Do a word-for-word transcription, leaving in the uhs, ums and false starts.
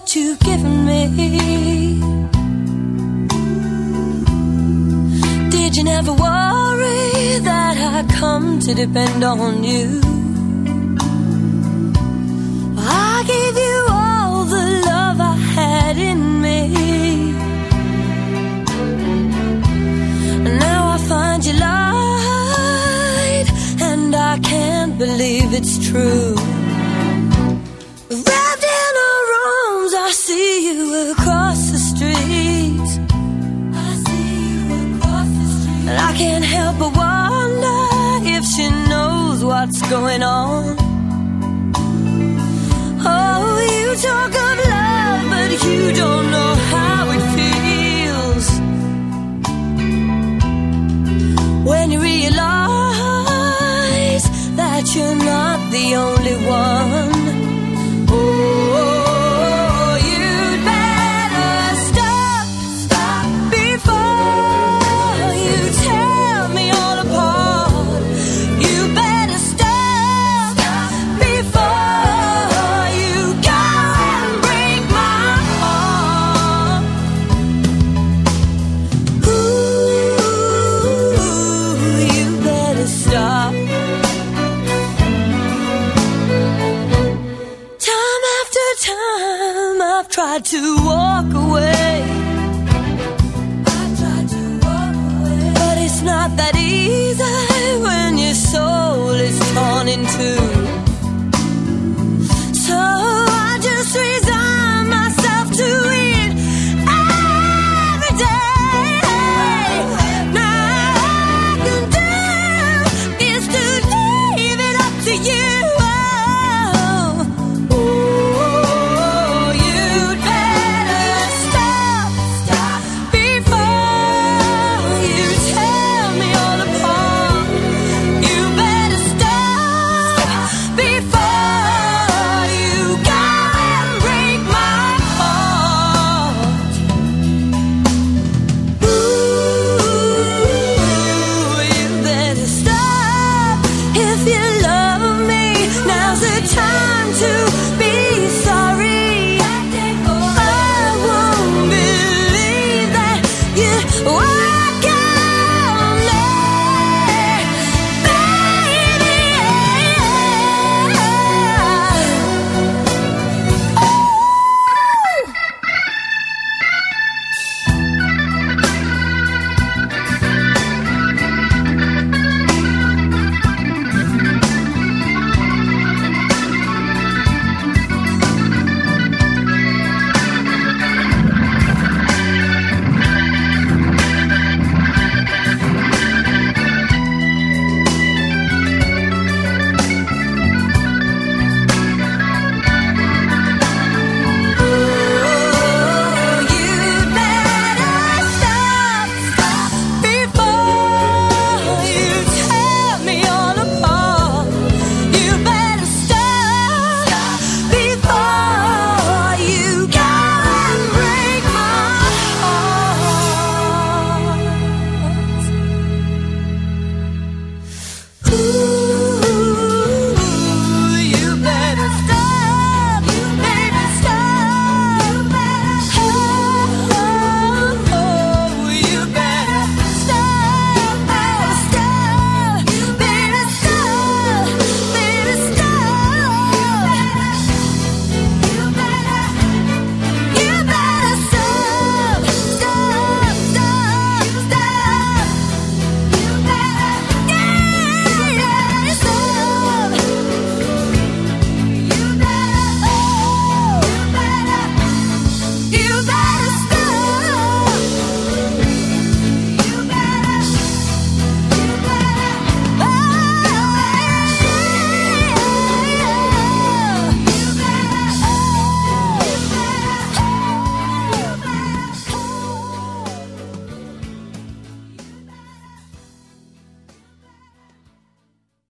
that you've given me. Did you never worry that I come to depend on you? I gave you all the love I had in me, and now I find you lied, and I can't believe it's true. Wrapped in her arms, I see you across the street. I see you across the street, and I can't help but wonder if she knows what's going on. Oh, you talk of love, but you don't know how it feels when you realize that you're not the only one. Oh, you'd better stop, stop before you tear me all apart. You better stop, stop before you go and break my heart. Ooh, you better stop. Time after time I've tried to walk away. I've tried to walk away, but it's not that easy when your soul is torn in two.